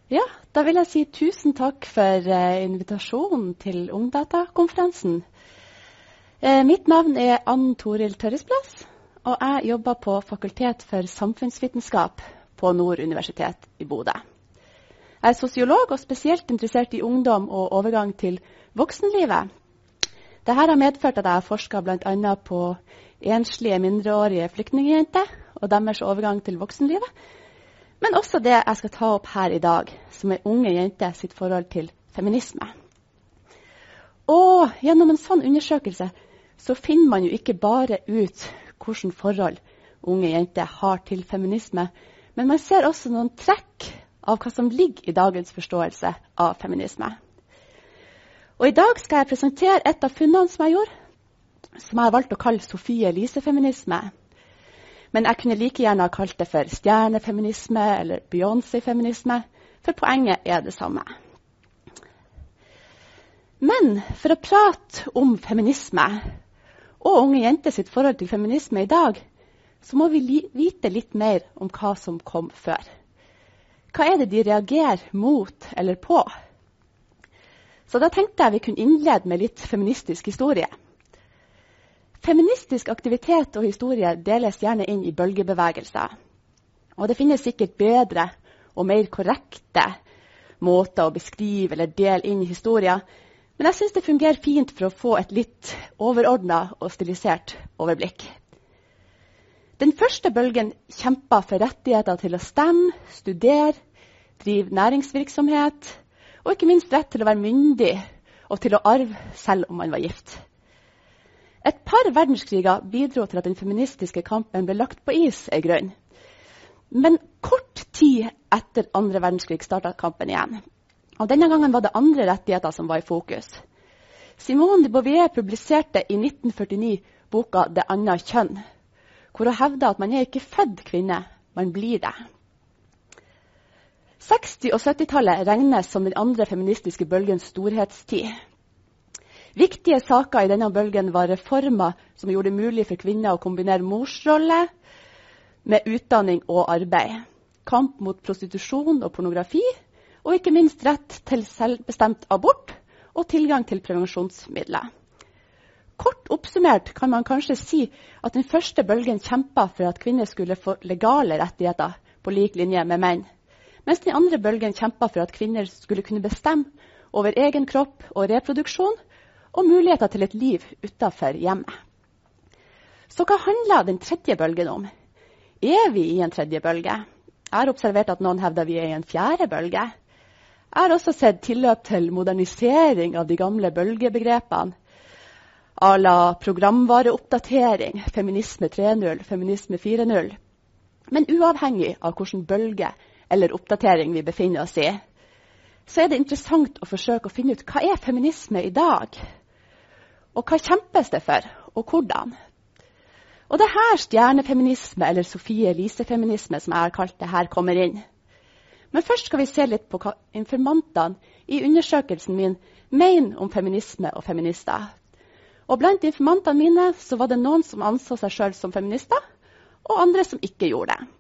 Ja, da vil jeg si tusen takk for invitasjonen til Ungdata-konferansen. Mitt navn er Ann Toril Tørresplass, og jeg jobber på Fakultet for samfunnsvitenskap på Nord universitet i Bodø. Jeg er sosiolog og spesielt interessert i ungdom og overgang til voksenlivet. Dette har medført at jeg har forsket blant annet på enslige mindreårige flyktningjenter og deres overgang til voksenlivet, men også det jeg skal ta opp her i dag, som er unge jenter sitt forhold til feminisme. Og gjennom en sånn undersøkelse så finner man jo ikke bare ut hvilke forhold unge jenter har til feminisme, men man ser også noen trekk av hva som ligger i dagens forståelse av feminisme. Og i dag skal jeg presentere et av funnene som jeg gjorde, som jeg har valgt å kalle Sophie Elise-feminisme. Men jeg kunne like gjerne ha kalt det for stjernefeminisme eller Beyoncé-feminisme, for poenget er det samme. Men for å prate om feminisme og unge jenter sitt forhold til feminisme i dag, så må vi vite litt mer om hva som kom før. Hva er det de reagerer mot eller på? Så da tenkte jeg vi kunne innlede med litt feministisk historie. Feministisk aktivitet og historie deles gjerne inn i bølgebevegelser. Og det finnes sikkert bedre og mer korrekte måter å beskrive eller dele inn i historien, men jeg synes det fungerer fint for å få et litt overordnet og stilisert overblikk. Den første bølgen kjempet for rettigheter til å stemme, studere, drive næringsvirksomhet, og ikke minst rett til å være myndig og til å arve selv om man var gift. Et par verdenskriger bidro til at den feministiske kampen ble lagt på is i grunn. Men kort tid etter andre verdenskrig startet kampen igjen. Og denne gangen var det andre rettigheter som var i fokus. Simone de Beauvoir publiserte i 1949 boka «Det andre kjønn», hvor hun hevdet at man er ikke født kvinne, man blir det. 60- og 70-tallet regnes som den andre feministiske bølgens storhetstid. Viktige saker i denne bølgen var reformer som gjorde det mulig for kvinner å kombinere morsrolle med utdanning og arbeid, kamp mot prostitusjon og pornografi, og ikke minst rett til selvbestemt abort og tilgang til prevensjonsmidler. Kort oppsummert kan man kanskje si at den første bølgen kjempet for at kvinner skulle få legale rettigheter på lik linje med menn, mens den andre bølgen kjempet for at kvinner skulle kunne bestemme over egen kropp og reproduksjon, og muligheter til et liv utenfor hjemmet. Så hva handler den tredje bølgen om? Er vi i en tredje bølge? Jeg har observert at noen hevder vi er i en fjerde bølge. Jeg har også sett tilløp til modernisering av de gamle bølgebegrepene, à la programvareoppdatering, feminisme 3.0, feminisme 4.0. Men uavhengig av hvilken bølge eller oppdatering vi befinner oss i, så er det interessant å forsøke å finne ut hva er feminisme i dag? Og hva kjempes det for, og hvordan? Og det her stjernefeminisme, eller Sophie Elise-feminisme, som jeg har kalt det her, kommer inn. Men først skal vi se litt på hva informantene i undersøkelsen min mener om feminisme og feminister. Og blant informantene mine så var det noen som anså seg selv som feminister, og andre som ikke gjorde det.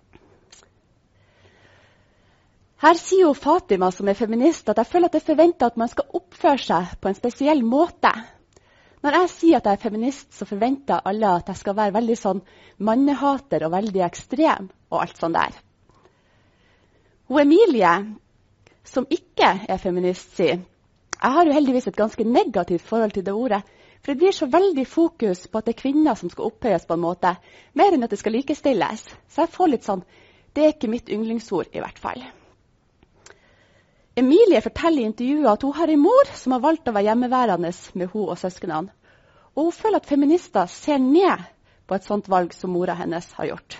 Her sier jo Fatima, som er feminist, at jeg føler at det forventer at man skal oppføre seg på en spesiell måte. Når jeg sier at jeg er feminist, så forventer alle at jeg skal være veldig sånn mannehater og veldig ekstrem og alt sånt der. Og Emilie, som ikke er feminist, sier jeg har jo heldigvis et ganske negativt forhold til det ordet, for det blir så veldig fokus på at det er kvinner som skal opphøyes på en måte, mer enn at det skal likestilles. Så jeg får litt sånn, det er ikke mitt yndlingsord i hvert fall. Emilie forteller i intervjuet at hun har en mor som har valgt å være hjemmeværende med hun og søsknene. Og hun føler at feminister ser ned på et sånt valg som mora hennes har gjort.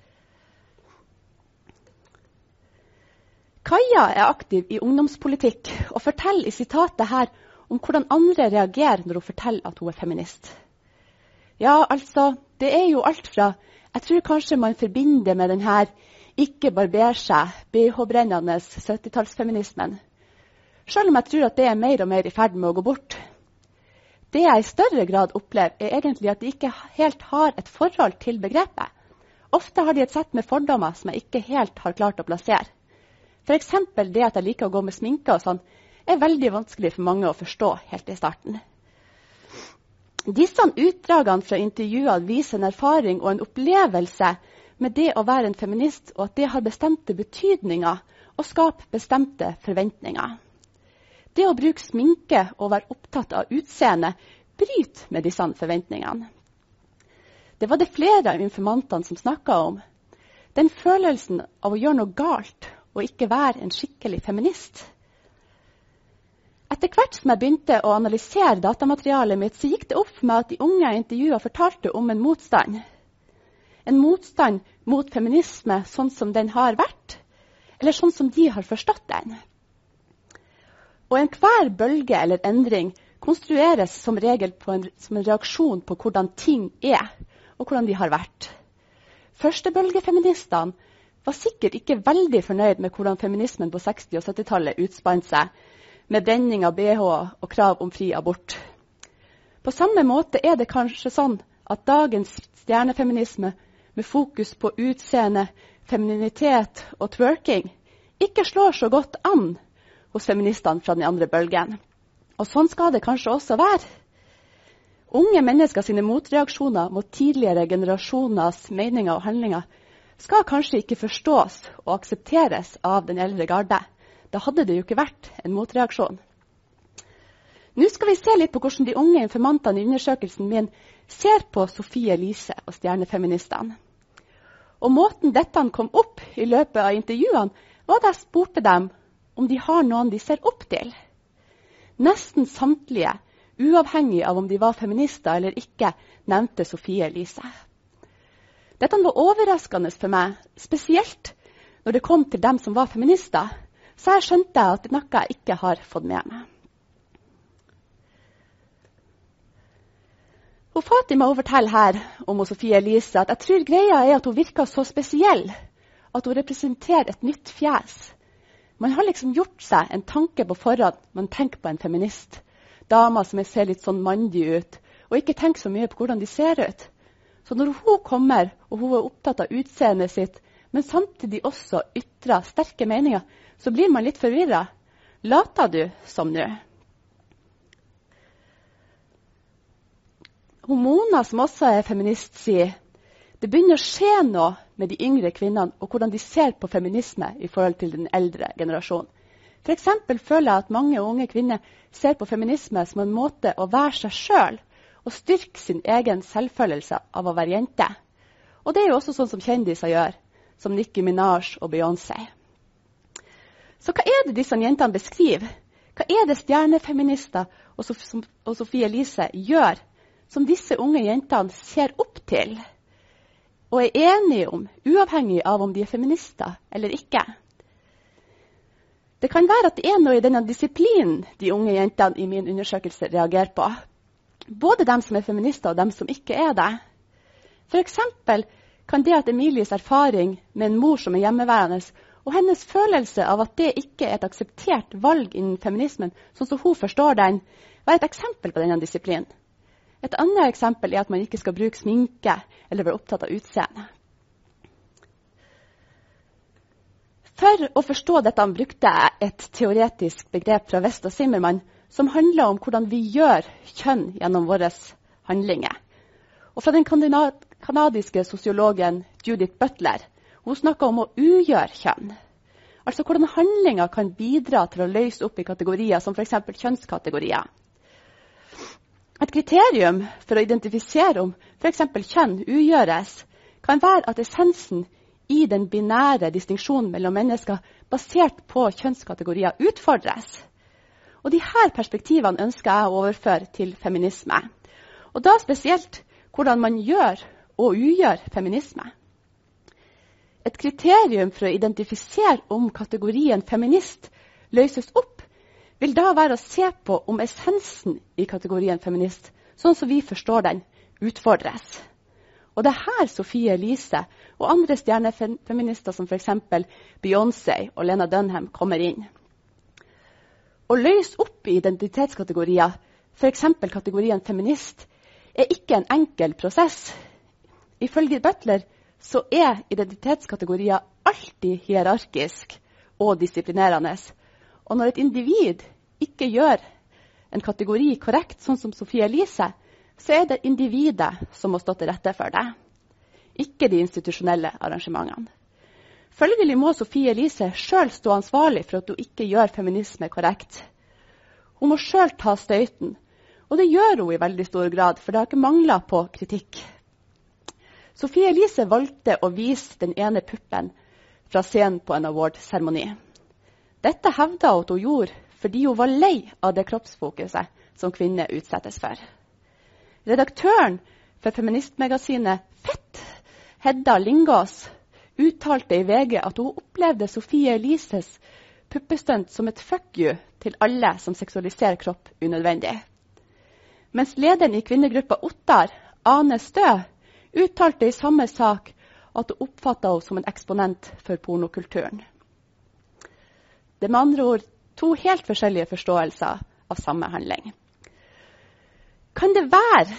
Kaja er aktiv i ungdomspolitikk og forteller i sitatet her om hvordan andre reagerer når hun forteller at hun er feminist. Ja, altså, det er jo alt fra, jeg tror kanskje man forbinder med den her ikke barber seg, BH-brennende 70-tallsfeminismen. Selv om jeg tror at det er mer og mer i ferd med å gå bort. Det jeg i større grad opplever, er egentlig at de ikke helt har et forhold til begrepet. Ofte har de et sett med fordommer som jeg ikke helt har klart å plassere. For eksempel det at jeg liker å gå med sminke og sånn, er veldig vanskelig for mange å forstå helt i starten. Disse utdragene fra intervjuene viser en erfaring og en opplevelse med det å være en feminist, og at det har bestemte betydninger og skaper bestemte forventninger. Det å bruke sminke og være opptatt av utseende bryter med disse forventningene. Det var det flere av informantene som snakket om. Den følelsen av å gjøre noe galt og ikke være en skikkelig feminist. Etter hvert som jeg begynte å analysere datamaterialet mitt, så gikk det opp for meg at de unge intervjuene fortalte om en motstand. En motstand mot feminisme sånn som den har vært, eller sånn som de har forstått den. Og enhver bølge eller endring konstrueres som regel som en reaksjon på hvordan ting er, og hvordan de har vært. Førstebølgefeministene var sikkert ikke veldig fornøyd med hvordan feminismen på 60- og 70-tallet utspant seg, med brenning av BH og krav om fri abort. På samme måte er det kanskje sånn at dagens stjernefeminisme med fokus på utseende, femininitet og twerking ikke slår så godt an hos feministene fra den andre bølgen. Og sånn skal det kanskje også være. Unge mennesker sine motreaksjoner mot tidligere generasjoners meninger og handlinger skal kanskje ikke forstås og aksepteres av den eldre garde. Da hadde det jo ikke vært en motreaksjon. Nå skal vi se litt på hvordan de unge informantene i undersøkelsen min ser på Sofie Elise og stjernefeministene. Og måten dette kom opp i løpet av intervjuene, var da jeg spurte dem om de har noen de ser opp til. Nesten samtlige, uavhengig av om de var feminister eller ikke, nevnte Sofie Elise. Dette var overraskende for meg, spesielt når det kom til dem som var feminister, så jeg skjønte at det er noe jeg ikke har fått med meg. Og Fatima forteller her om Sofie Elise at jeg tror greia er at hun virker så spesiell, at hun representerer et nytt fjes. Man har liksom gjort seg en tanke på forhånd når man tenker på en feminist. Damer som ser litt sånn mandige ut, og ikke tenker så mye på hvordan de ser ut. Så når hun kommer, og hun er opptatt av utseendet sitt, men samtidig også ytrer sterke meninger, så blir man litt forvirret. Later du som nå? Mona, som også er feminist, sier det begynner å skje noe med de yngre kvinnene og hvordan de ser på feminisme i forhold til den eldre generasjonen. For eksempel føler jeg at mange unge kvinner ser på feminisme som en måte å være seg selv og styrke sin egen selvfølelse av å være jente. Og det er jo også sånn som kjendiser gjør, som Nicki Minaj og Beyoncé. Så hva er det disse jentene beskriver? Hva er det stjernefeminister og Sofie Elise gjør som disse unge jentene ser opp til og er enige om, uavhengig av om de er feminister eller ikke? Det kan være at det er noe i denne disiplinen de unge jentene i min undersøkelse reagerer på. Både dem som er feminister og dem som ikke er det. For eksempel kan det at Emilies erfaring med en mor som er hjemmeværende, og hennes følelse av at det ikke er et akseptert valg innen feminismen, sånn som hun forstår den, være et eksempel på denne disiplinen. Et annet eksempel er at man ikke skal bruke sminke eller være opptatt av utseende. For å forstå dette brukte jeg et teoretisk begrep fra Vesta Zimmermann som handler om hvordan vi gjør kjønn gjennom våre handlinger. Og fra den kanadiske sosiologen Judith Butler, hun snakker om å ugjøre kjønn. Altså hvordan handlinger kan bidra til å løse opp i kategorier som for eksempel kjønnskategorier. Et kriterium for å identifisere om for eksempel kjønn ugjøres, kan være at essensen i den binære distinksjonen mellom mennesker basert på kjønnskategorier utfordres. Og disse perspektivene ønsker jeg å overføre til feminisme. Og da spesielt hvordan man gjør og ugjør feminisme. Et kriterium for å identifisere om kategorien feminist løses opp, vil da være å se på om essensen i kategorien feminist, sånn som vi forstår den, utfordres. Og det er her Sofie Elise og andre stjernefeminister som for eksempel Beyoncé og Lena Dunham kommer inn. Å løse opp i identitetskategorier, for eksempel kategorien feminist, er ikke en enkel prosess. Ifølge Butler så er identitetskategorier alltid hierarkisk og disiplinerende. Og når et individ ikke gjør en kategori korrekt, sånn som Sophie Elise, så er det individet som må stå til rette for det, ikke de institusjonelle arrangementene. Følgelig må Sophie Elise selv stå ansvarlig for at hun ikke gjør feminisme korrekt. Hun må selv ta støyten, og det gjør hun i veldig stor grad, for det har ikke manglet på kritikk. Sophie Elise valgte å vise den ene puppen fra scenen på en award-seremoni. Dette hevdet hun at hun gjorde fordi hun var lei av det kroppsfokuset som kvinner utsettes for. Redaktøren for feministmagasinet Fett, Hedda Lingås, uttalte i VG at hun opplevde Sophie Elises puppestunt som et fuck you til alle som seksualiserer kropp unødvendig. Mens lederen i kvinnegruppa Ottar, Ane Stø, uttalte i samme sak at hun oppfattet henne som en eksponent for pornokulturen. Det er med andre ord to helt forskjellige forståelser av samme handling. Kan det være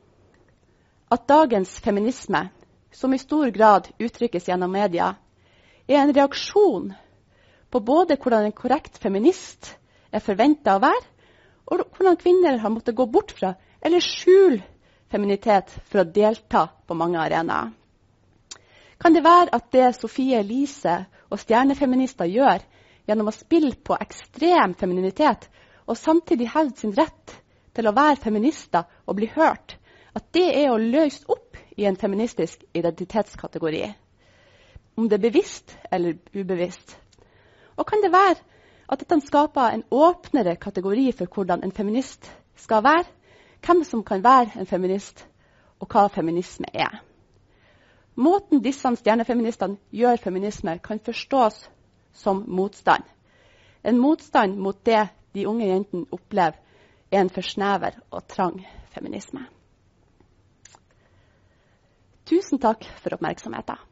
at dagens feminisme, som i stor grad uttrykkes gjennom media, er en reaksjon på både hvordan en korrekt feminist er forventet å være, og hvordan kvinner har måttet gå bort fra eller skjule feminitet for å delta på mange arenaer? Kan det være at det Sophie Elise og stjernefeminister gjør gjennom å spille på ekstrem femininitet og samtidig hevde sin rett til å være feminister og bli hørt, at det er å løse opp i en feministisk identitetskategori, om det er bevisst eller ubevisst? Og kan det være at dette skaper en åpnere kategori for hvordan en feminist skal være, hvem som kan være en feminist, og hva feminisme er? Måten disse stjernefeministene gjør feminisme kan forstås som motstand. En motstand mot det de unge jentene opplever er en for snever og trang feminisme. Tusen takk for oppmerksomheten.